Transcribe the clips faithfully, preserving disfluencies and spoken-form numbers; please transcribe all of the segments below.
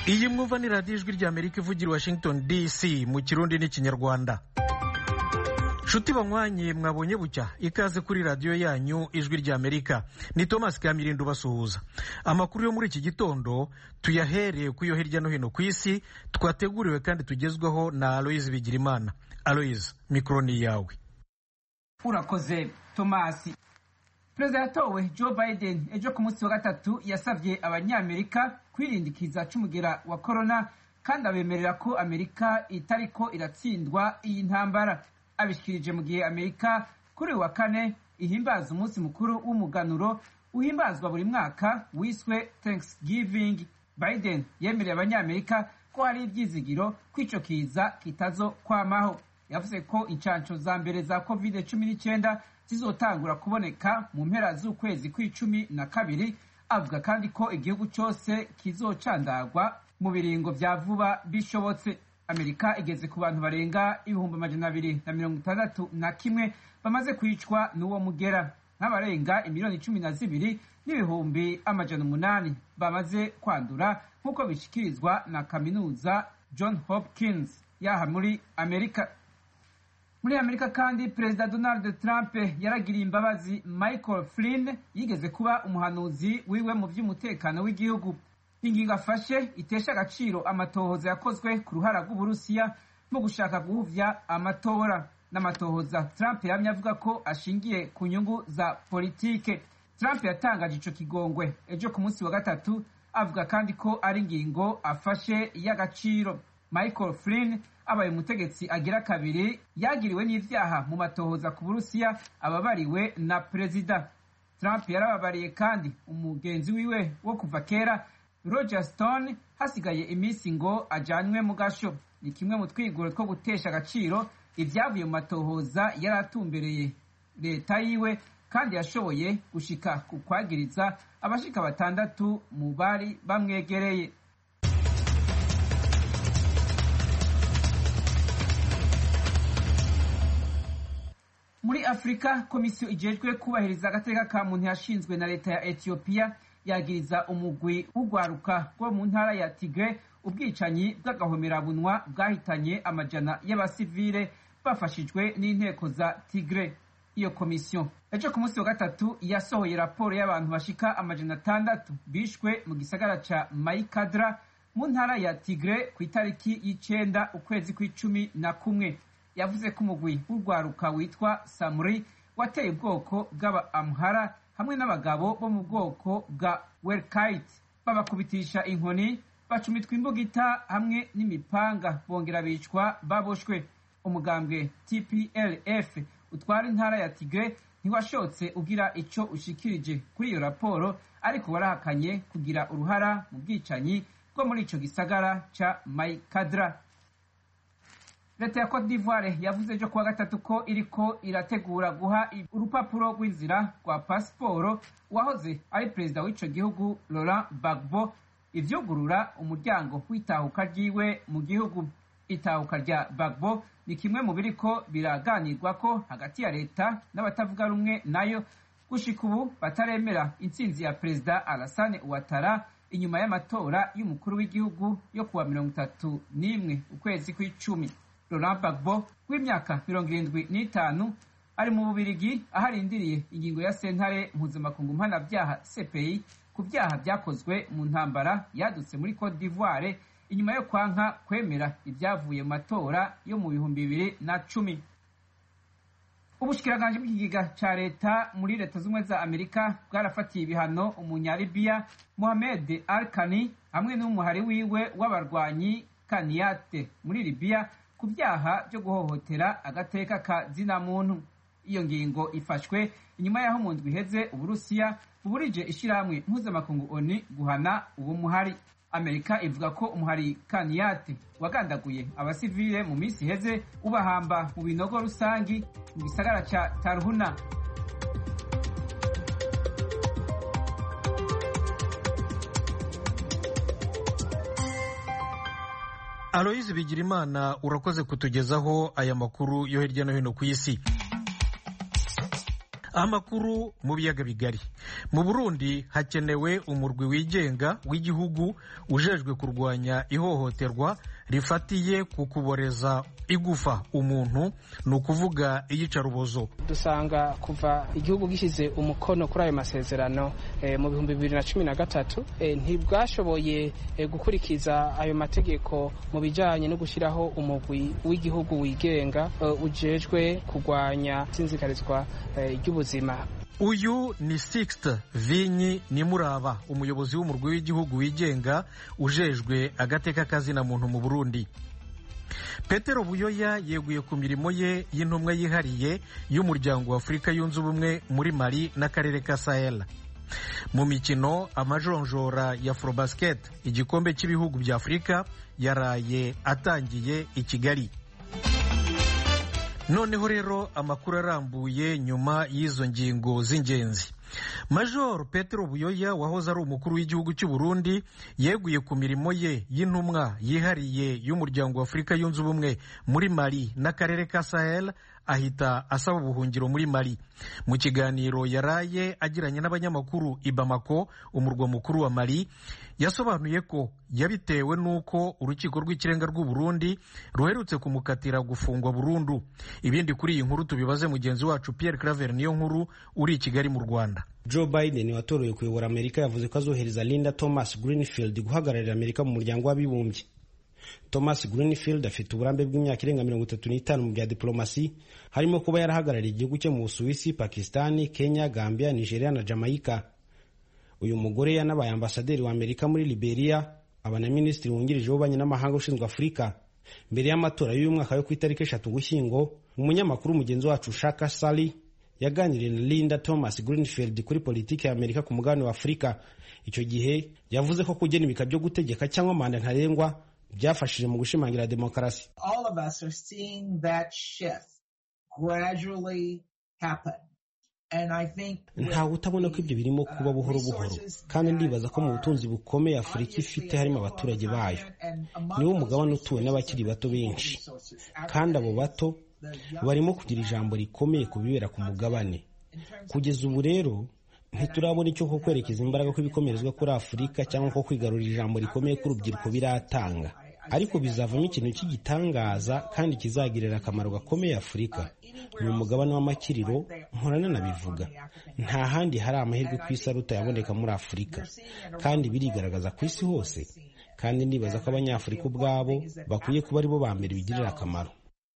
iyi mwumva ni radiyo ijwi ry'Amerika ivugira Washington D C mu kirundi n'ikinyarwanda. Shuti banywanye mwabonye bucya, ikaze kuri radiyo yanyu ijwi ry'Amerika. Ni Thomas Kamirindo basuhuza. Amakuru yo muri iki gitondo tuyahereye ku yo hirya no hino ku isi, twateguriwe kandi tugezweho na Aloise Bigirimana. Aloise, mikro ni yawe. Urakoze Thomas. Perezida yatowe Joe Biden ejo ku munsi wa gatatu yasavye abanyamerika kwirindikiza c'umugera wa corona kandi abemerera ko Amerika itariko iratsindwa iyi ntambara. Abishikirije mu gihe Amerika kuri wa kane ihimbaza umunsi mukuru w'umuganuro uhimbazwa buri mwaka wiswe Thanksgiving. Biden yemereye abanyamerika ko hari ivyizigiro kw'ico kiza kitazo kwamaho. Yavuze ko incanco za mbere za covid cumi n'icyenda zizotangura kuboneka mu mpera z'ukwezi kw'icumi na kabiri. Avuga kandi ko igihugu cyose kizocandagwa mu biringo vya vuba bishobotse. Amerika igeze ku bantu barenga ibihumbi amajana abiri na mirongo itandatu na kimwe bamaze kwicwa n'uwo mugera, nk'abarenga imiliyoni cumi na zibiri n'ibihumbi amajana umunani bamaze kwandura nk'uko bishikirizwa na kaminuza John Hopkins yaha muri Amerika. Muri Amerika kandi Perezida Donald Trump yaragiriye imbabazi Michael Flynn yigeze kuba umuhanuzi wiwe mu vy'umutekano w'igihugu. Ingingo afashe itesha agaciro amatohoza yakozwe ku ruhara rw'Uburusiya mu gushaka guhuvya amatora. N'amatohoza Trump yamye avuga ko ashingiye ku nyungu za politike. Trump yatangaje ico kigongwe ejo ku munsi wa gatatu, avuga kandi ko ari ingingo afashe y'agaciro. Michael Flynn abaye umutegetsi agira kabiri yagiriwe n'ivyaha mu matohoza ku Burusiya ababariwe na Perezida. Trump yarababariye kandi umugenzi wiwe wo kuva kera Roger Stone hasigaye imisi ngo ajanwe mu gasho. Ni kimwe mu twigoro two gutesha agaciro ivyavuye mu matohoza yaratumbereye leta yiwe kandi yashoboye gushika ku kwagiriza abashika batandatu mu bari bamwegereye. Muri Afrika, komisiyo ijejwe kubahiriza agateka ka muntu yashinzwe na leta ya Ethiopia yagiriza umugwi w'ugwaruka rwo mu ntara ya Tigray ubwicanyi bw'agahomerabunwa bwahitanye amajana y'abasivile bafashijwe n'inteko za Tigray. Iyo komisiyo ejo ku munsi wa gatatu yasohoye raporo y'abantu bashika amajana atandatu bishwe mu gisagara ca Maikadra mu ntara ya Tigray ku itariki y'icenda ukwezi kw'icumi na kumwe. Yavuze ko umugwi w'urwaruka witwa Samuri wateye ubwoko bw'aba Amhara hamwe n'abagabo bo mu bwoko bwa Welkite babakubitisha inkoni, bacumitwa imbugita hamwe n'imipanga, bongera bicwa baboshwe. Umugambwe T P L F utwara intara ya Tigray ntiwashotse ugira ico ushikirije kuri iyo raporo, ariko warahakanye kugira uruhara mu bwicanyi bwo muri ico gisagara ca Maikadra. Leta ya Cote d'Ivoire yavuze ejo kuwa gatatu ko iriko irategura guha urupapuro rw'inzira rwa pasiporo wahoze ari perezida w'ico gihugu Laurent Gbagbo, ivyugurura umuryango w'itahuka ryiwe mu gihugu. Itahuka rya Gbagbo ni kimwe mu biriko biraganirwako hagati ya leta n'abatavuga rumwe nayo. Gushika ubu bataremera intsinzi ya perezida Alassane Ouattara inyuma y'amatora y'umukuru w'igihugu yo kuwa mirongo itatu n'imwe ukwezi kw'icumi. Laurent Gbagbo w'imyaka mirongo irindwi n'itanu ari mu Bubirigi aharindiriye ingingo ya sentare mpuzamakungu mpanavyaha C P I ku vyaha vyakozwe mu ntambara yadutse muri Cote d'Ivoire inyuma yo kwanka kwemera ivyavuye mu matora yo mu bihumbi bibiri na cumi. Ubushikiranganje bw'ikigiga ca leta muri leta z'ubumwe za Amerika bwarafatiye ibihano umunyalibiya Mohamed Al-Kani hamwe n'umuhari wiwe w'abarwanyi Kaniyate muri Libya ku vyaha vyo guhohotera agateka ka zina muntu. Iyo ngingo ifashwe inyuma yaho mu ndwi iheze Uburusiya buburije ishirahamwe mpuzamakungu O N U guhana uwo muhari. Amerika ivuga ko umuhari Kaniyate wagandaguye abasivile mu misi iheze ubahamba mu binogo rusangi mu gisagara ca Tarhuna. Aloise Bigirimana, urakoze kutugezaho aya makuru yo hirya no hino ku isi. Amakuru mu biyaga bigari. mu Burundi hakenewe umurwi wigenga w'igihugu ujejwe kurwanya ihohoterwa rifatiye ku kuboreza igufa umuntu, ni ukuvuga iyicarubozo. Dusanga kuva igihugu gishyize umukono kuri ayo masezerano e, mu bihumbi bibiri na cumi na gatatu e, ntibwashoboye e, gukurikiza ayo mategeko mu bijyanye no gushyiraho umugwi w'igihugu wigenga e, ujejwe kurwanya isinzikarizwa e, ry'ubuzima. Uyu ni Sixte Vinyi Nimuraba, umuyobozi w'umurwi w'igihugu wigenga ujejwe agateka kazina muntu mu Burundi. Petero Buyoya yeguye ku mirimo ye y'intumwa yihariye y'umuryango wa Afurika yunze ubumwe muri Mali n'akarere ka Sahel. Mu mikino, amajonjora ya Afrobasket, igikombe cy'ibihugu bya Afurika, yaraye atangiye i Kigali. Noneho rero amakuru arambuye nyuma y'izo ngingo z'ingenzi. Major Petero Buyoya wahoze ari umukuru w'igihugu cy'u Burundi yeguye ku mirimo ye y'intumwa yihariye y'umuryango wa Afurika yunze ubumwe muri Mali n'akarere ka Sahel, ahita asaba ubuhungiro muri Mali. Mu kiganiro yaraye agiranye n'abanyamakuru i Bamako, umurwa mukuru wa Mali, yasobanuye ko yabitewe n'uko urukiko rw'ikirenga rw'u Burundi ruherutse kumukatira gufungwa burundu. Ibindi kuri iyi nkuru tubibaze mugenzi wacu Pierre Claver niyo nkuru uri i Kigali mu Rwanda. Joe Biden watorewe kuyobora Amerika yavuze ko azohereza Linda Thomas Greenfield guhagararira Amerika mu muryango w'abibumbye. Thomas Greenfield afite uburambe bw'imyaka irenga mirongo itatu n'itanu mu bya diplomasi, harimo kuba yarahagarariye igihugu cye mu Busuwisi, Pakistani, Kenya, Gambia, Nigeria na Jamaica. Uyu mugore yanabaye ambasaderi wa Amerika muri Liberia, aba na minisitiri wungirije w'ububanyi n'amahanga ushinzwe Afurika. Mbere y'amatora y'uyu mwaka yo ku itariki eshatu Ugushyingo, umunyamakuru mugenzi wacu Shaka Sally yaganiriye na Linda Thomas Greenfield kuri politiki ya Amerika ku mugabane wa Afurika. Icyo gihe yavuze ko kugena ibika byo gutegeka cyangwa manda ntarengwa byafashije mu gushimangira demokarasi. All of us are seeing that shift gradually happen. Ntawe utabona ko ibyo birimo kuba buhoro buhoro, kandi ndibaza ko mu butunzi bukomeye Afurika ifite harimo abaturage bayo. Niwo mugabane utuwe n'abakiri bato benshi, kandi abo bato barimo kugira ijambo rikomeye ku bibera ku mugabane. Kugeza ubu rero ntiturabona icyo ko kwerekeza imbaraga ko ibikomerezwa kuri Afurika cyangwa ko kwigarurira ijambo rikomeye k'urubyiruko biratanga, ariko bizavamo ikintu cy'igitangaza kandi kizagirira akamaro gakomeye Afurika. Ni umugabane w'amakiriro, nkorana nabivuga. Nta handi hari amahirwe ku isi aruta yaboneka muri Afurika, kandi birigaragaza ku isi hose, kandi ndibaza ko abanyafurika ubwabo bakwiye kuba aribo ba mbere bigirira akamaro.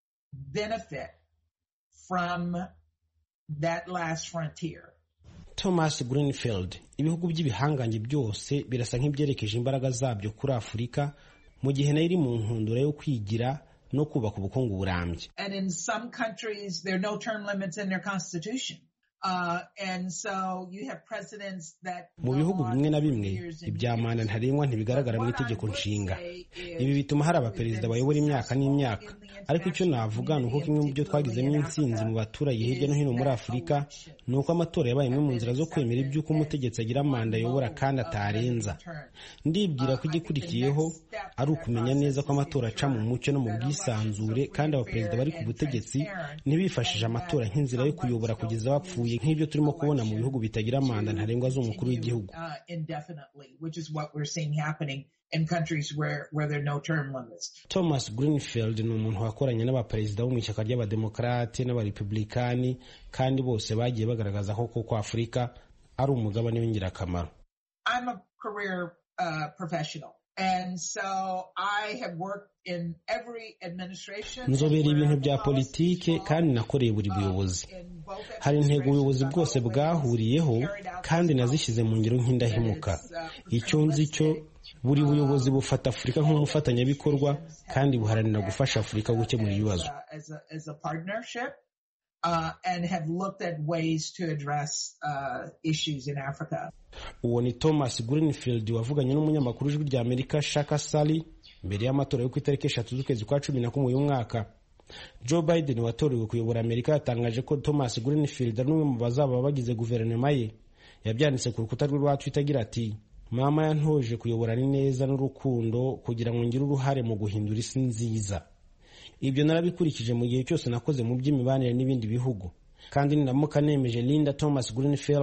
Thomas Greenfield, ibihugu by'ibihangange byose birasa nk'ibyerekeje imbaraga zabyo kuri Afurika, mu gihe nayo iri mu nkundura yo kwigira no kubaka ubukungu burambye. And in some countries there are no term limits in their constitution. Uh, and so you have presidents that mu bihugu bimwe na bimwe ibya manda ntarengwa ntibigaragara mu itegeko nshinga. Ibi bituma hari abaperezida bayobora imyaka n'imyaka, ariko icyo navuga ni uko kimwe mu byo twagizemo intsinzi mu baturage hirya no hino muri Afurika ni uko amatora yabaye imwe mu nzira zo kwemera iby'uko umutegetsi agira manda ayobora kandi atarenza. Ndibwira ko igikurikiyeho ari ukumenya neza ko amatora aca mu mucyo no mu bwisanzure, kandi abaperezida bari ku butegetsi ntibifashije amatora nk'inzira yo kuyobora kugeza bapfuye nk'ibyo turimo kubona mu bihugu bitagira manda ntarengwa z'umukuru w'igihugu. Thomas Greenfield ni umuntu wakoranye n'abaperezida bo mu ishyaka ry'abademokarate n'abarepublikani, kandi bose bagiye bagaragaza ko koko Afurika ari umugabane w'ingirakamaro. I'm a career uh, professional. And so I have worked in every administration. Nzobera ibintu bya politike kandi nakoreye buri buyobozi. Hari intego ubuyobozi bwose bwahuriyeho kandi nazishyize mu ngiro nk'indahemuka. Icyo nzi cyo buri buyobozi bufata Afurika nk'umufatanyabikorwa kandi buharanira gufasha Afurika gukemura ibibazo. Uh, and have looked at ways to address uh, issues in Africa. Uwo ni Thomas Greenfield wavuganye n'umunyamakuru w'ijwi rya Amerika Shaka Sally mbere y'amatora yo ku itariki eshatu z'ukwezi kwa cumi na kumwe uyu mwaka. Joe Biden watorewe kuyobora Amerika yatangaje ko Thomas Greenfield ari umwe mu bazaba bagize guverinoma ye. Yabyanditse ku rukuta rwe rwa Twitter agira ati: "Mama yantoje kuyobora neza n'urukundo kugira ngo ngire uruhare mu guhindura isi nziza. Ibyo narabikurikije mu gihe cyose nakoze mu by'imibanire n'ibindi bihugu, kandi ninamuka nemeje Linda Thomas Greenfield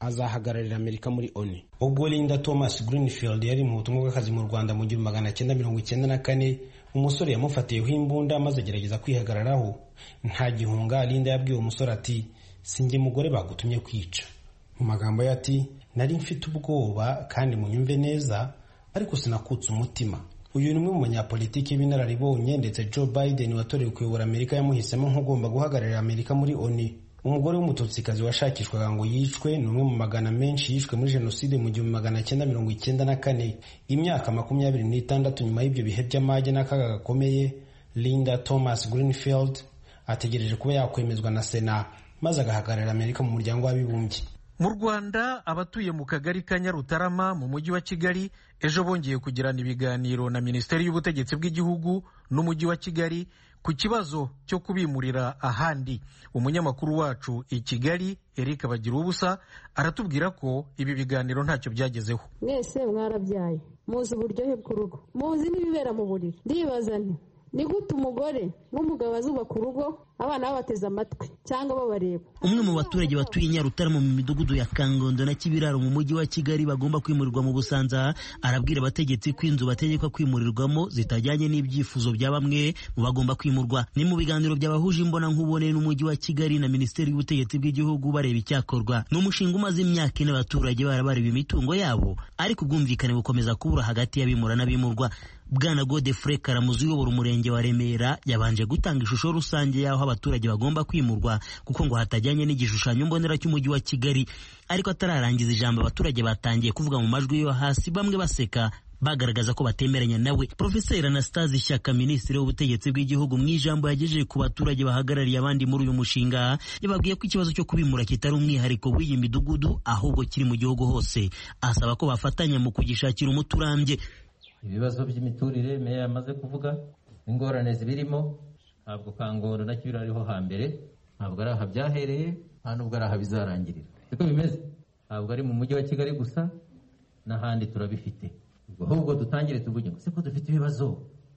azahagararira Amerika muri O N U. Ubwo Linda Thomas Greenfield yari mu butumwa bw'akazi mu Rwanda mu gihumbi magana cyenda mirongo icyenda na kane, umusore yamufatiyeho imbunda maze agerageza kwihagararaho. Nta gihunga Linda yabwiye umusore ati, sinjye mugore bagutumye kwica. Mu magambo ye ati, nari mfite ubwoba kandi munyumve neza, ariko sinakutse umutima. Uyu ni umwe mu banyapolitiki b'inararibonye, ndetse Joe Biden watorewe kuyobora Amerika yamuhisemo nk'ugomba guhagararira Amerika muri O N U. Umugore w'umututsikazi washakishwaga ngo yicwe ni umwe mu magana menshi yishwe muri jenoside mu gihumbi magana cyenda mirongo icyenda na kane. Imyaka makumyabiri n'itandatu nyuma y'ibyo bihe by'amage n'akaga gakomeye, Linda Thomas Greenfield ategereje kuba yakwemezwa na Sena maze agahagararira Amerika mu muryango w'abibumbye. Mu Rwanda, abatuye mu kagari ka Nyarutarama mu mujyi wa Kigali ejo bongeye kugirana ibiganiro na Minisiteri y'Ubutegetsi bw'Igihugu n'Umujyi wa Kigali ku kibazo cyo kubimurira ahandi. Umunyamakuru wacu i Kigali Eric Bagirubusa aratubwira ko ibi biganiro ntacyo byagezeho. Mwese mwarabyaye, muzi uburyohe bw'urugo, muzi n'ibibera mu buriri. Ndibaza nti ni gute umugore n'umugabo bazubaka urugo abana babateze amatwi cyangwa babareba? Umwe mu baturage batuye Nyarutarama mu midugudu ya Kangondo na Kibiraro mu mujyi wa Kigali bagomba kwimurirwa mu Busanza arabwira abategetsi ko inzu bategekwa kwimurirwamo zitajyanye n'ibyifuzo bya bamwe mu bagomba kwimurwa. Ni mu biganiro by'abahuje imbona nkubone n'umujyi wa Kigali na Minisiteri y'Ubutegetsi bw'Igihugu bareba icyakorwa. Ni umushinga umaze imyaka ine abaturage barabareba imitungo yabo, ariko ubwumvikane bukomeza kubura hagati y'abimura n'abimurwa. Bwana Godefroid Karamuzi uyobora umurenge wa Remera yabanje gutanga ishusho rusange y'aho abaturage bagomba kwimurwa kuko ngo hatajyanye n'igishushanyo mbonera cy'umujyi wa Kigali. Ariko atararangiza ijambo, abaturage batangiye kuvuga mu majwi yo hasi, bamwe baseka bagaragaza ko batemeranya nawe. Profeseri Anastase Shyaka, Minisitiri w'Ubutegetsi bw'Igihugu, mu ijambo yagejeje ku baturage bahagarariye abandi muri uyu mushinga, yababwiye ko ikibazo cyo kubimura kitari umwihariko w'iyi midugudu ahubwo kiri mu gihugu hose. Asaba ko bafatanya mu kugishakira umuti urambye. Ibibazo by'imiturire meya yamaze kuvuga, ingorane zibirimo, ntabwo Kangondo na Kibiraro ariho hambere, ntabwo ari aha byahereye, nta nubwo ari aha bizarangirira. Siko bimeze, ntabwo ari mu mujyi wa Kigali gusa, n'ahandi turabifite. Ahubwo dutangire tuvuge ngo siko dufite ibibazo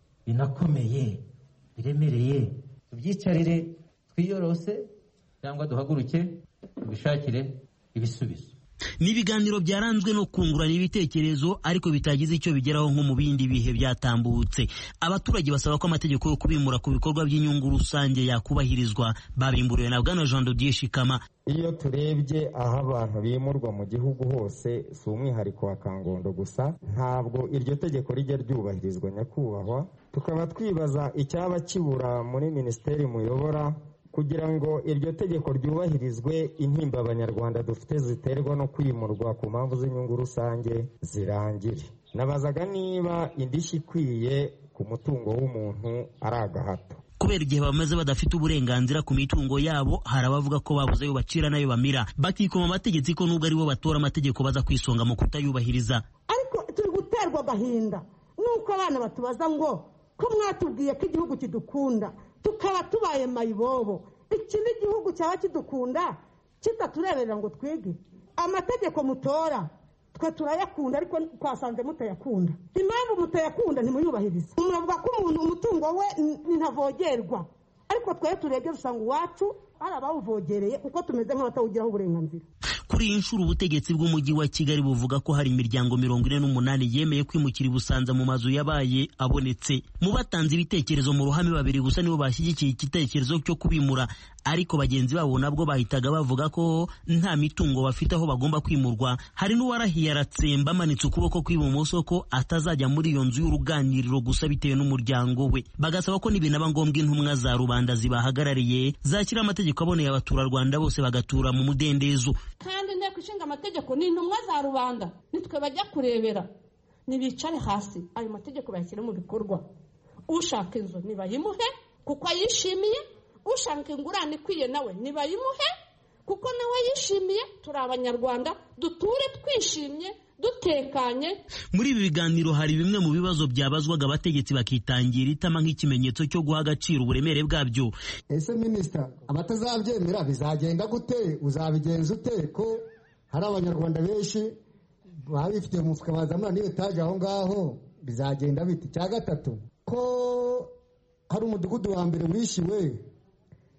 binakomeye biremereye, tubyicarire twiyorose cyangwa duhaguruke tubishakire ibisubizo. Ni ibiganiro byaranzwe no kungurana ibitekerezo ariko bitagize icyo bigeraho nko mu bindi bihe byatambutse. Abaturage basaba ko amategeko yo kubimura ku bikorwa by'inyungu rusange yakubahirizwa. Babimburiwe na Bwana Jean Dodier Shikama. Iyo turebye aho abantu bimurwa mu gihugu hose, si umwihariko wa Kangondo gusa, ntabwo iryo tegeko rijya ryubahirizwa nyakubahwa. Tukaba twibaza icyaba kibura muri minisiteri muyobora kugira ngo iryo tegeko ryubahirizwe, intimba abanyarwanda dufite ziterwa no kwimurwa ku mpamvu z'inyungu rusange zirangire. Nabazaga niba indishyi ikwiye ku mutungo w'umuntu ari agahato. Kubera igihe bamaze badafite uburenganzira ku mitungo yabo, hari abavuga ko babuze ayo bacira nayo bamira, bakikoma amategeko ko nubwo ari bo batora amategeko baza kwisonga mu kutayubahiriza. Ariko turi guterwa agahinda nuko abana batubaza ngo ko mwatubwiye ko igihugu kidukunda tukaba tubaye mayibobo. Iki ni igihugu cyaba kidukunda kitatureberera ngo twege. Amategeko mutora twe turayakunda, ariko twasanze mutayakunda. Impamvu mutayakunda ntimuyubahirize. Muravuga ko umuntu umutungo we ntavogerwa, ariko twe turege usanga uwacu ari abawuvogereye kuko tumeze nk'abatawugiraho uburenganzira. Kuri iyi nshuro ubutegetsi bw'umujyi wa Kigali buvuga ko hari imiryango mirongo ine n'umunani yemeye kwimukira i Busanza mu mazu yabaye abonetse. Mu batanze ibitekerezo mu ruhame babiri gusa nibo bashyigikiye igitekerezo cyo kubimura, ariko bagenzi babo nabwo bahitaga bavuga ko nta mitungo bafite aho bagomba kwimurwa. Hari n'uwarahiye aratsemba amanitse ukuboko kw'ibumoso ko atazajya muri iyo nzu y'uruganiriro gusa bitewe n'umuryango we. Bagasaba ko nibinaba ngombwa intumwa za rubanda zibahagarariye zakira amategeko aboneye abaturarwanda bose bagatura mu mudendezo. Kandi inteko ishinga amategeko ni intumwa za rubanda, nitwe bajya kurebera. Nibicare hasi ayo mategeko bayashyire mu bikorwa. Ushaka inzu nibayimuhe kuko ayishimiye, ushaka ingurane ikwiye nawe nibayimuhe kuko nawe yishimiye. Turi abanyarwanda, duture twishimye dutekanye. Muri ibi biganiro hari bimwe mu bibazo byabazwaga abategetsi bakitangira itama nk'ikimenyetso cyo guha agaciro uburemere bwabyo. Ese minisita, abatazabyemera bizagenda gute? Uzabigenza ute ko hari abanyarwanda benshi babifite mu mufuka bazamura niba etaje aho ngaho? Bizagenda biti? Cya gatatu, ko hari umudugudu wa mbere wishyuwe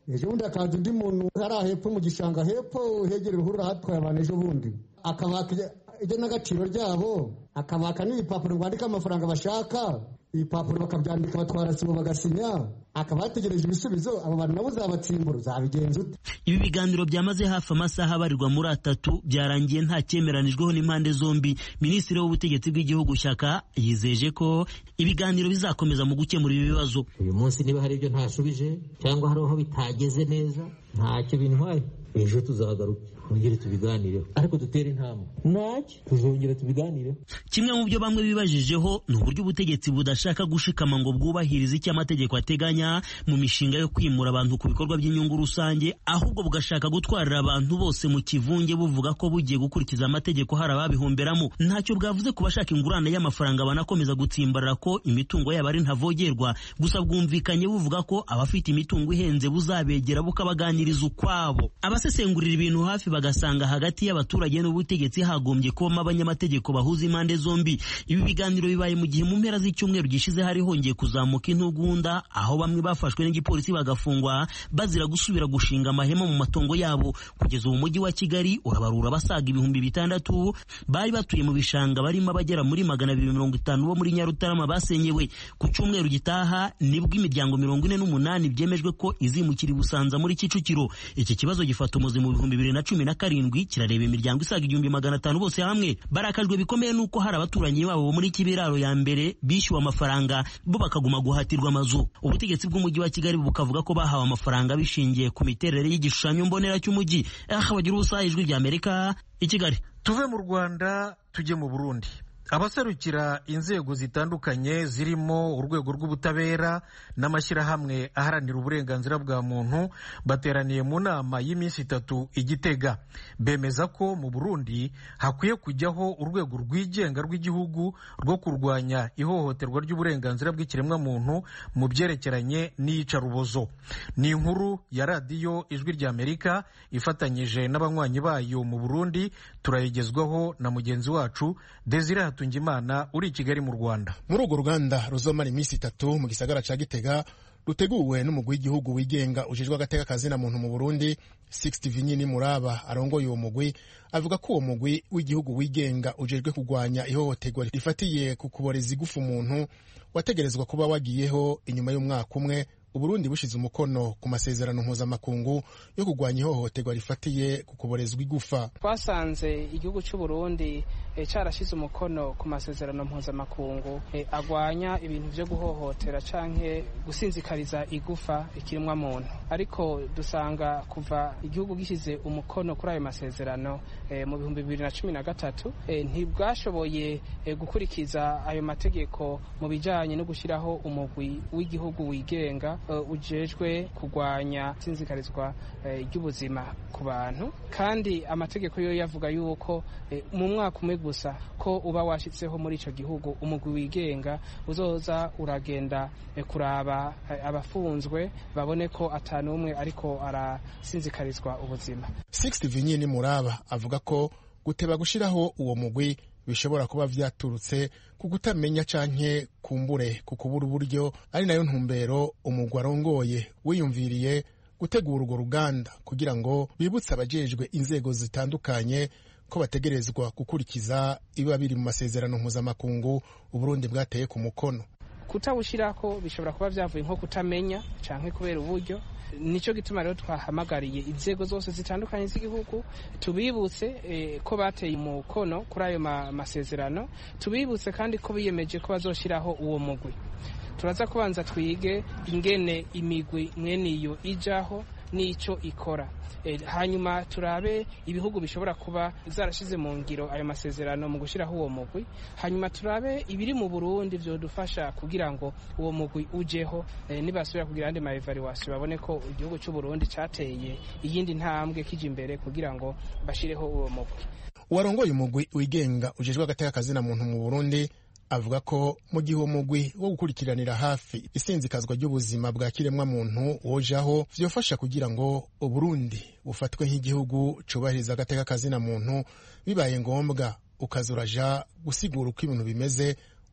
ejo bundi hakaza undi muntu hariya hepfo mu gishanga hepfo hegera uruhurura hatwaye abantu ejo bundi akabaka ibyo n'agaciro ryabo akabaka n'ibipapuro rwandika amafaranga bashaka ibipapuro bakabyandika batwara sibo bagasinya akaba yategereje ibisubizo abo bantu nabo uzabatsimbura uzabigenza ute? Ibi biganiro byamaze hafi amasaha abarirwa muri atatu byarangiye nta cyemeranijweho n'impande zombi. Minisitiri w'ubutegetsi bw'igihugu Shyaka yizeje ko ibiganiro bizakomeza mu gukemura ibi bibazo. Uyu munsi niba hari ibyo ntashubije cyangwa hari aho bitageze neza ntacyo bintwaye, ejo tuzagaruka twongere tubiganireho, ariko dutere intambwe ntacyo tuzongera tubiganireho. Kimwe mu byo bamwe bibajijeho ni uburyo ubutegetsi budashaka gushikama ngo bwubahirize icyo amategeko ateganya mu mishinga yo kwimura abantu ku bikorwa by'inyungu rusange, ahubwo bugashaka gutwarira abantu bose mu kivunge buvuga ko bugiye gukurikiza amategeko hari ababihomberamo. Ntacyo bwavuze ku bashaka ingurane y'amafaranga banakomeza gutsimbarara ko imitungo yabo ari ntavogerwa, gusa bwumvikanye buvuga ko abafite imitungo ihenze buzabegera bukabaganiriza ukwabo. Abasesengurira ibintu hafi bagasanga hagati y'abaturage n'ubutegetsi hagombye kubamo abanyamategeko bahuza impande zombi. Ibi biganiro bibaye mu gihe mu mpera z'icyumweru gishize hari hongeye kuzamuka intugunda, aho bamwe bafashwe n'igipolisi bagafungwa bazira gusubira gushinga amahema mu matongo yabo. Kugeza ubu mujyi wa Kigali urabarura basaga ibihumbi bitandatu bari batuye mu bishanga, barimo abagera muri magana abiri mirongo itanu bo muri Nyarutarama basenyewe. Ku cyumweru gitaha nibwo imiryango mirongo ine n'umunani byemejwe ko izimukira i Busanza muri Kicukiro. Iki kibazo gifata umuzi mu bihumbi bibiri na cumi na karindwi kirareba imiryango isaga igihumbi magana atanu bose hamwe. Barakajwe bikomeye nuko hari abaturanyi babo muri Kibiraro ya mbere bishyuwe amafaranga bo bakaguma guhatirwa amazu. Ubutegetsi bw'umujyi wa Kigali bukavuga ko bahawe amafaranga bishingiye ku miterere y'igishushanyo mbonera cy'umujyi. Aha bagira ubusa ijwi rya Amerika i Kigali. Tuve mu Rwanda tujye mu Burundi. Abaserukira inzego zitandukanye zirimo urwego rw'ubutabera n'amashyirahamwe aharanira uburenganzira bwa muntu bateraniye mu nama y'iminsi itatu i Gitega. Bemeza ko mu Burundi hakwiye kujyaho urwego rwigenga rw'igihugu rwo kurwanya ihohoterwa ry'uburenganzira bw'ikiremwamuntu mu byerekeranye n'iyicarubozo. Ni inkuru ya radiyo Ijwi rya Amerika ifatanyije n'abanywanyi bayo mu Burundi, turayigezwaho na mugenzi wacu Desire Tungimana uri i Kigali mu Rwanda. Muri urwo ruganda ruzomara iminsi itatu mu gisagara ca Gitega ruteguwe n'umugwi w'igihugu wigenga ujejwe agateka kazina muntu mu Burundi, Sixty Vinyini Muraba arongoye uwo mugwi, avuga ko uwo mugwi w'igihugu wigenga ujejwe kurwanya ihohoterwa rifatiye ku kuboreza igufu umuntu wategerezwa kuba wagiyeho inyuma y'umwaka umwe Uburundi bushize umukono ku masezerano mpuzamakungu yo kurwanya ihohoterwa rifatiye ku kuborezwa igufa. Twasanze igihugu cy'u Burundi e, carashize umukono ku masezerano mpuzamakungu e, agwanya ibintu byo guhohotera canke gusinzikariza igufa ikirimwa muntu, ariko dusanga kuva igihugu gishize umukono kuri ayo masezerano e, mu bihumbi bibiri na cumi na gatatu e, ntibwashoboye e, gukurikiza ayo mategeko mu bijanye no gushiraho umugwi w'igihugu wigenga Uh, ujejwe kurwanya sinzikarizwa ry'ubuzima uh, ku bantu, kandi amategeko yo yavuga yuko uh, mu mwaka umwe gusa ko uba washitseho muri ico gihugu umugwi wigenga uzoza uragenda uh, kuraba uh, abafunzwe babone ko atanu umwe ariko arasinzikarizwa ubuzima. Sixty Vinyini Muraba avuga ko guteba gushiraho uwo mugwi bishobora kuba vyaturutse ku kutamenya canke kumbure ku kubura uburyo, ari nayo ntumbero umugwi arongoye wiyumviriye gutegura urwo ruganda kugira ngo bibutse abajejwe inzego zitandukanye ko bategerezwa gukurikiza ibiba biri mu masezerano mpuzamakungu Uburundi bwateye ku mukono. Kutawushirako bishobora kuba vyavuye nko kutamenya canke kubera uburyo. Nico gituma rero twahamagariye inzego zose zitandukanye z'igihugu tubibutse eh, ko bateye umukono kuri ayo ma, masezerano, tubibutse kandi ko biyemeje ko bazoshiraho uwo mugwi. Turaza kubanza twige ingene imigwi mwene iyo ijaho nico ikora, e, hanyuma turabe ibihugu bishobora kuba zarashize mu ngiro ayo masezerano mu gushiraho uwo mugwi, hanyuma turabe ibiri mu Burundi vyo dufasha kugira ngo uwo mugwi ujeho, e, nibasubira kugira andi ma evaluation babone ko igihugu cy'u Burundi cateye iyindi ntambwe kije imbere kugira ngo bashireho uwo mugwi. Uwarongoye umugwi wigenga ujejwe agateka kazina muntu mu Burundi avuga ko mu gihe umugwi wo gukurikiranira hafi isinzikazwa ry'ubuzima bwa kiremwa muntu wojaho vyofasha kugira ngo Uburundi bufatwe nk'igihugu cubahiriza agateka kazina muntu, bibaye ngombwa ukazuraja gusigura uko ibintu bimeze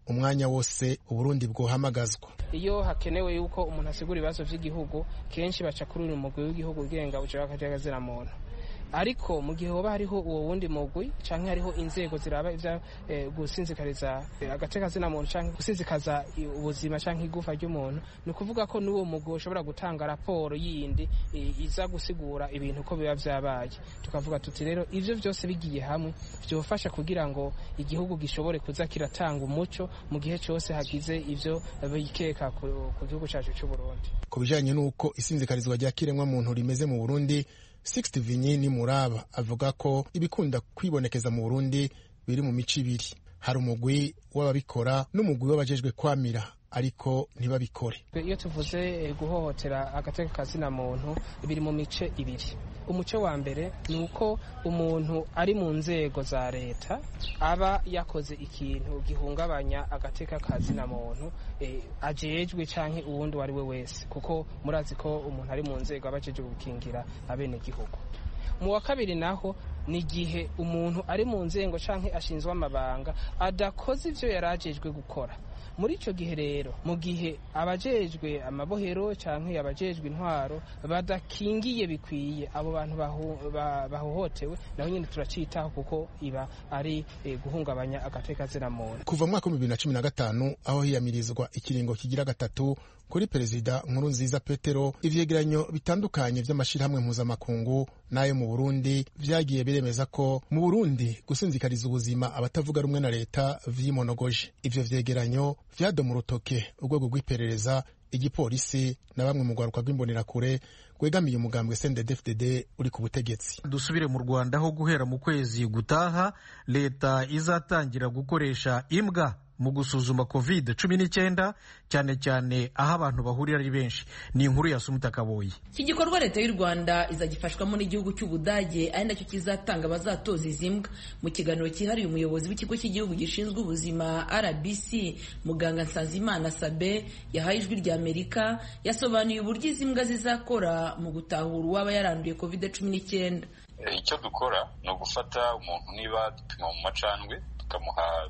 umwanya wose Uburundi bwohamagazwa. Iyo hakenewe yuko umuntu asigura ibibazo vy'igihugu kenshi baca kuri uyu mugwi w'igihugu ugenga ujira akajagazira muntu, ariko mu gihe hoba hariho uwo wundi mugwi canke hariho inzego ziraba ivya e, gusinzikariza e, agatekazina muntu canke gusinzikaza ubuzima canke igufa ry'umuntu, ni kuvuga ko n'uwo mugwi ushobora gutanga raporo yindi e, iza gusigura ibintu ko biba vyabaye. Tukavuga tuti rero ivyo vyose bigiye hamwe vyofasha kugira ngo igihugu gishobore kuza kiratanga umuco mu gihe cyose hagize ivyo bikeka ku, ku gihugu cacu cy'u Burundi. Ku bijanye n'uko isinzikarizwa rya kiremwa muntu rimeze mu Burundi, Sixte Vinyini Muraba avuga ko ibikunda kwibonekeza mu Burundi biri mu mico ibiri. Hari umugwi w'ababikora n'umugwi w'abajejwe kwamira ariko ntibabikore. Iyo tuvuze guhohotera agateka kazina muntu biri mu mice ibiri. Umuco wa mbere ni uko umuntu ari mu nzego za leta aba yakoze ikintu gihungabanya agateka kazina muntu e, ajejwe canke uwundi wari we wese, kuko murazi ko umuntu ari mu nzego abajeje gukingira abene gihugu. Mu wa kabiri naho ni igihe umuntu ari mu nzego canke ashinzwe amabanga adakoze ivyo yarajejwe gukora. Muri ico gihe rero, mu gihe abajejwe amabohero canke abajejwe intwaro badakingiye bikwiye abo bantu bahohotewe, naho nyine turacitaho kuko iba ari eh, guhungabanya agateka zina muntu. Kuva mu mwaka wa bibiri na cumi na gatanu aho hiyamirizwa ikiringo kigira gatatu kuri Perezida Nkurunziza Petero, ivyegeranyo bitandukanye vy'amashirahamwe mpuzamakungu nayo mu Burundi vyagiye biremeza ko mu Burundi gusinzikariza ubuzima abatavuga rumwe na leta vyimonogoje. Ivyo vyegeranyo vyadoma urutoke urwego rw'iperereza, igipolisi na bamwe mu rwaruka rw'imbonerakure rwegamiye umugambwe C N D D F D D uri ku butegetsi. Dusubire mu Rwanda aho guhera mu kwezi gutaha leta izatangira gukoresha imbwa mu gusuzuma covid cumi n'icyenda cyane cyane aho abantu bahurira ari benshi. Ni inkuru ya Sumuta Kaboyi. Iki gikorwa leta y'u Rwanda izagifashwamo n'igihugu cy'Ubudage ari nacyo kizatanga abazatoza izi mbwa. Mu kiganiro cyihariye umuyobozi w'ikigo cy'igihugu gishinzwe ubuzima R B C Muganga Nsanzimana Sabe yahaye ijwi rya Amerika yasobanuye uburyo izi mbwa zizakora mu gutahura uwaba yaranduye covid cumi n'icyenda. Icyo dukora ni ugufata umuntu niba dupima mu macandwe tukamuha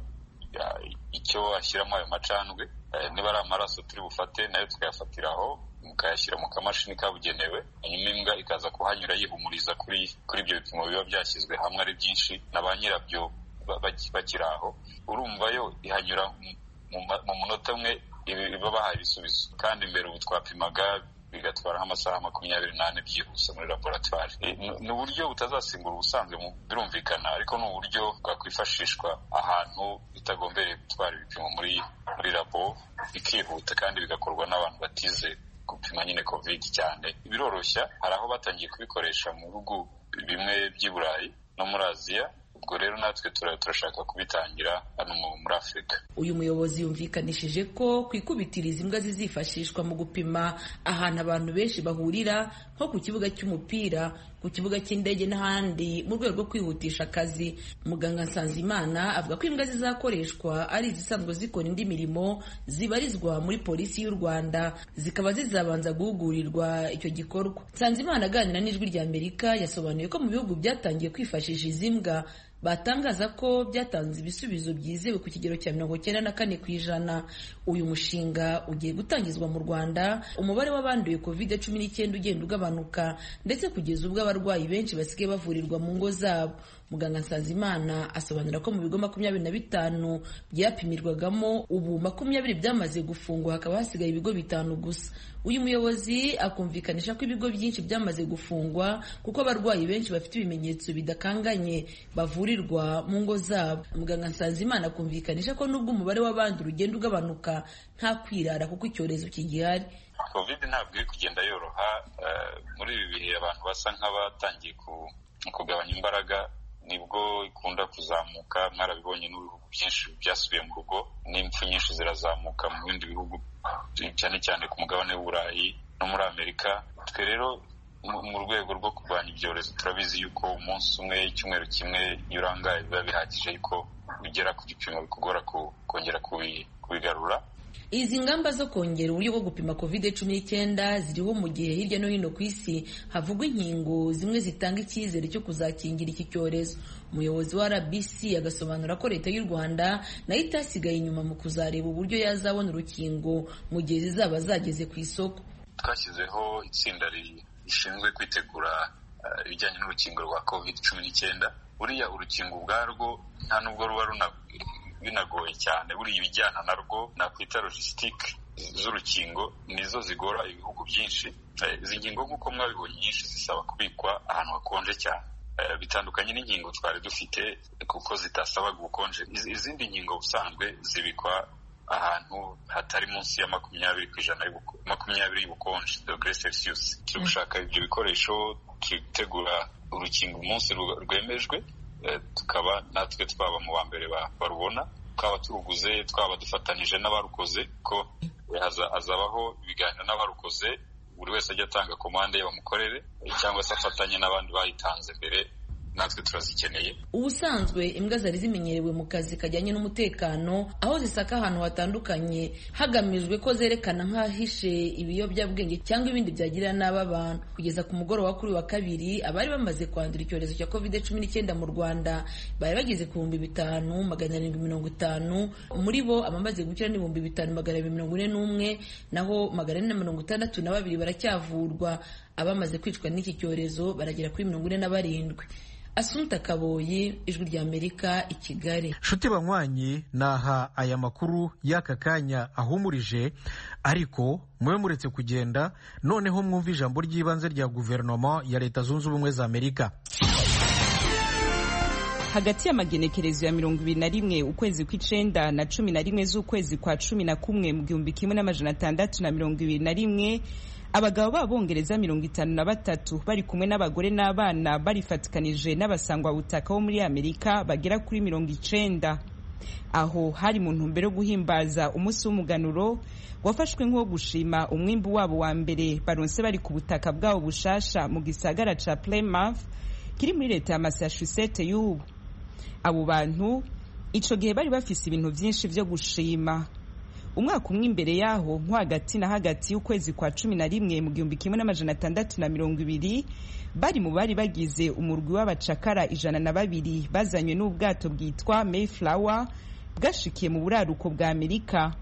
icyo ashyiramo ayo macandwe, niba ari amaraso turi bufate nayo tukayafatiraho mukayashyira mu kamashini kabugenewe, hanyuma imbwa ikaza kuhanyura yihumuriza kuri kuri ibyo bipimo biba byashyizwe hamwe ari byinshi na ba nyirabyo bakiri aho. Urumva yo ihanyura mu munota umwe iba bahaye ibisubizo, kandi mbere ubu twapimaga bigatwara nk'amasaha makumyabiri n'ane byihuse muri laboratwari. Ni uburyo butazasimbura ubusanzwe birumvikana, ariko ni uburyo bwakwifashishwa ahantu bitagombereye gutwara ibipimo muri muri labo bikihuta kandi bigakorwa n'abantu batize gupima nyine covid cyane. Biroroshya, hari aho batangiye kubikoresha mu bihugu bimwe by'i Burayi no muri Aziya. Ubwo rero natwe turashaka kubitangira hano muri Afurika. Uyu muyobozi yumvikanishije ko kwikubitiriza imbwa zizifashishwa mu gupima ahantu abantu benshi bahurira nko ku kibuga cy'umupira, ku kibuga cy'indege n'ahandi mu rwego rwo kwihutisha akazi. Muganga Nsanzimana avuga ko imbwa zizakoreshwa ari izisanzwe zikora indi mirimo zibarizwa muri polisi y'u Rwanda, zikaba zizabanza guhugurirwa icyo gikorwa. Nsanzimana aganira n'ijwi rya Amerika yasobanuye ko mu bihugu byatangiye kwifashisha izi mbwa batangaza ko byatanze ibisubizo byizewe ku kigero cya mirongo cyenda na kane ku ijana. Uyu mushinga ugiye gutangizwa mu Rwanda, umubare w'abanduye covid cumi n'icyenda ugenda ugabanuka ndetse kugeza ubwo abarwayi benshi basigaye bavurirwa mu ngo zabo. Muganga Nsanzimana asobanura ko mu bigo makumyabiri na bitanu byapimirwagamo ubu makumyabiri byamaze gufungwa, hakaba hasigaye ibigo bitanu gusa. Uyu muyobozi akumvikanisha ko ibigo byinshi byamaze gufungwa kuko abarwayi benshi bafite ibimenyetso bidakanganye bavurirwa mu ngo zabo. Muganga Nsanzimana akumvikanisha ko nubwo umubare w'abandi urugendo ugabanuka nta kwirara kuko icyorezo kigihari. Covid ntabwo iri kugenda yoroha. Uh, muri ibi bihe abantu basa nk'abatangiye kugabanya imbaraga nibwo ikunda kuzamuka. Mwarabibonye n'ibihugu byinshi byasubiye mu rugo, n'impfu nyinshi zirazamuka mu bindi bihugu cyane cyane ku mugabane w'Uburayi no muri Amerika. Twe rero mu rwego rwo kurwanya ibyorezo turabizi yuko umunsi umwe icyumweru kimwe iyo urangaye biba bihagije yuko ugera ku gipimo bikugora kongera kubigarura. Izi ngamba zo kongera uburyo bwo gupima covid cumi n'icyenda ziriho mu gihe hirya no hino ku isi havugwa inkingo zimwe zitanga icyizere cyo kuzakingira iki cyorezo. Umuyobozi wa R B C agasobanura ko leta y'u Rwanda nayo itasigaye inyuma mu kuzareba uburyo yazabona urukingo mu gihe zizaba zageze ku isoko. Twashyizeho itsinda rishinzwe kwitegura ibijyanye uh, n'urukingo rwa covid cumi n'icyenda. Buriya urukingo ubwarwo nta nubwo ruba runa binagoye cyane, buriya ibijyana narwo nakwita logistique z'urukingo nizo zigora ibihugu byinshi. Izi ngingo nk'uko mwabibonye nyinshi zisaba kubikwa ahantu hakonje cyane, bitandukanye n'inkingo twari dufite kuko zitasabaga ubukonje. Izindi nkingo ubusanzwe zibikwa ahantu hatari munsi ya makumyabiri ku ijana makumyabiri y'ubukonje degrees Celsius. Turi gushaka ibyo bikoresho, tutegura urukingo umunsi rwemejwe, tukaba natwe twaba mu wa mbere barubona, twaba turuguze, twaba dufatanije n'abarukoze, ko hazabaho ibiganiro n'abarukoze, buri wese ajya atanga komande ye bamukorere cyangwa se afatanye n'abandi bayitanze mbere, natwe turazikeneye. Ubusanzwe imbwa zari zimenyerewe mu kazi kajyanye n'umutekano, aho zisaka ahantu hatandukanye hagamijwe ko zerekana nk'ahishe ibiyobyabwenge cyangwa ibindi byagirira nabi abantu. Kugeza ku mugoroba kuri wa kabiri, abari bamaze kwandura icyorezo cya covid cumi n'icyenda mu Rwanda bari bageze ku bihumbi bitanu magana arindwi mirongo itanu. Muri bo abamaze gukira ni ibihumbi bitanu magana abiri mirongo ine n'umwe, naho magana ane mirongo itandatu na babiri baracyavurwa. Abamaze kwicwa n'iki cyorezo baragera kuri mirongo ine na barindwi. Asumta Kaboyi, Ijwi rya Amerika, i Kigali. Shuti banywanyi, naha aya makuru y'aka kanya ahumurije, ariko mwe muretse kugenda noneho mwumva ijambo ry'ibanze rya guverinoma ya Leta Zunze Ubumwe za Amerika. Hagati y'amagenekerezo ya mirongo ibiri na rimwe ukwezi kw'icenda na cumi na rimwe z'ukwezi kwa cumi na kumwe mu gihumbi kimwe n'amajana atandatu na mirongo ibiri na rimwe, abagabo b'abongereza mirongo itanu na batatu bari kumwe n'abagore n'abana barifatikanije n'abasangwa butaka bo muri Amerika bagera kuri mirongo icenda. Aho hari mu ntumbero yo guhimbaza umunsi w'umuganuro wafashwe nk'uwo gushima umwimbu wabo wa mbere baronse bari ku butaka bwabo bushasha mu gisagara ca Plymouth kiri muri leta ya Massachusetts y'ubu. Abo bantu ico gihe bari bafise ibintu vyinshi vyo gushima. Umwaka umwe imbere yaho, nko hagati na hagati y'ukwezi kwa cumi na rimwe mu gihumbi kimwe n'amajana atandatu na mirongo ibiri, bari mu bari bagize umurwi w'abacakara ijana na babiri bazanywe n'ubwato bwitwa Mayflower bwashikiye mu buraruko bwa Amerika.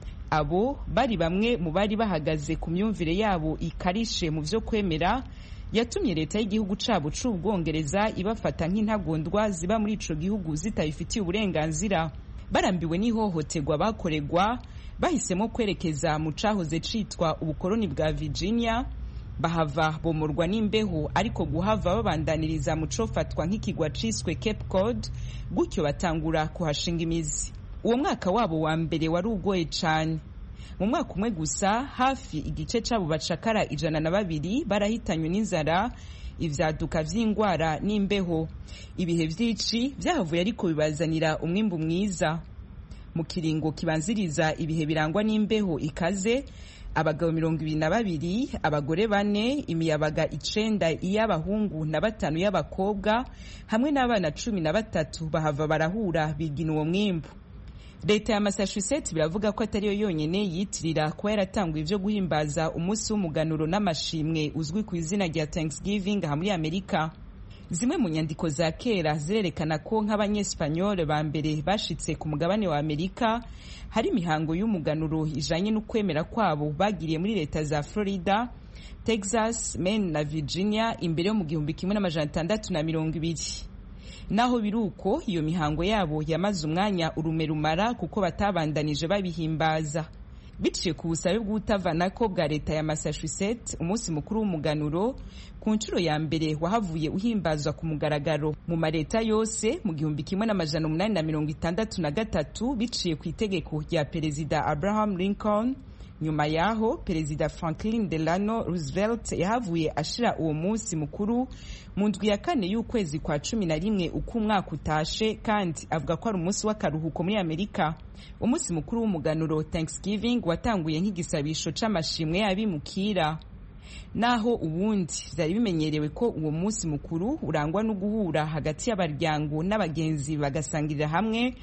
Abo bari bamwe mu bari bahagaze ku myumvire yabo ikarishe mu vyo kwemera, yatumye leta y'igihugu cabo c'Ubwongereza ibafata nk'intagondwa ziba muri ico gihugu zitayifitiye uburenganzira. Barambiwe n'ihohoterwa bakoregwa, bahisemo kwerekeza mu cahoze citwa ubukoloni bwa Virginia, bahava bomorwa n'imbeho, ariko guhava babandaniriza mu cofatwa nk'ikigwa ciswe Cape Cod, gutyo batangura kuhashinga imizi. Uwo mwaka wabo wa mbere wari ugoye cane. Mu mwaka umwe gusa, hafi igice c'abo bacakara ijana na babiri barahitanywe n'inzara, ivyaduka vy'ingwara n'imbeho. Ibihe vyici vyahavuye ariko bibazanira umwimbu mwiza. Mu kiringo kibanziriza ibihe birangwa n'imbeho ikaze, abagabo mirongo ibiri na babiri, abagore bane, imiyabaga icenda iy'abahungu na batanu y'abakobwa, hamwe n'abana cumi na batatu bahava barahura bigina uwo mwimbu. Leta ya Massachusetts biravuga ko atariyo yonyene yitirira kuba yaratangwa ivyo guhimbaza umunsi w'umuganuro n'amashimwe uzwi ku izina rya Thanksgiving aha muri Amerika. Zimwe mu nyandiko za kera zirerekana ko nk'abanyespanyole ba mbere bashitse ku mugabane wa Amerika hari imihango y'umuganuro ijanye n'ukwemera kwabo bagiriye muri leta za Florida, Texas, Maine na Virginia imbere yo mu gihumbi kimwe n'amajana atandatu na mirongo ibiri. Naho biruko iyo mihango yabo yamaze umwanya urume rumara kuko batabandanije babihimbaza. Biciye ku busabe bw'utavanako bwa leta ya Massachusetts, umunsi mukuru w'umuganuro ku nshuro ya mbere wahavuye uhimbazwa ku mugaragaro mu mareta yose mu gihumbi kimwe n'amajana umunani na mirongo itandatu na gatatu biciye ku itegeko rya Perezida Abraham Lincoln. Nyuma yaho Perezida Franklin Delano Roosevelt yahavuye ashira uwo munsi mukuru mu ndwi ya kane y'ukwezi kwa cumi na rimwe uko umwaka utashe, kandi avuga ko ari umunsi w'akaruhuko muri Amerika. Umunsi mukuru w'umuganuro Thanksgiving watanguye nk'igisabisho c'amashimwe y'abimukira. Naho ubundi vyari bimenyerewe ko uwo munsi mukuru urangwa no guhura hagati y'abaryango n'abagenzi bagasangirira hamwe,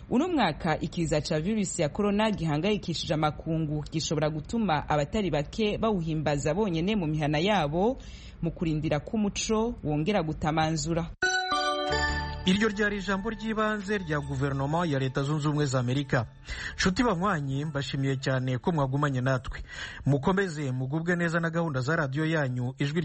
uno mwaka ikiza ca virusi ya korona gihangayikishije amakungu gishobora gutuma abatari bake bawuhimbaza bonyene mu mihana yabo mu kurindira ko umuco wongera gutamanzura. Iryo ryari ijambo ry'ibanze rya guverinoma ya Leta Zunze Ubumwe za Amerika. Nshuti banywanyi, mbashimiye cyane ko mwagumanye natwe. Mukomeze mugubwe neza na gahunda za radiyo yanyu Ijwi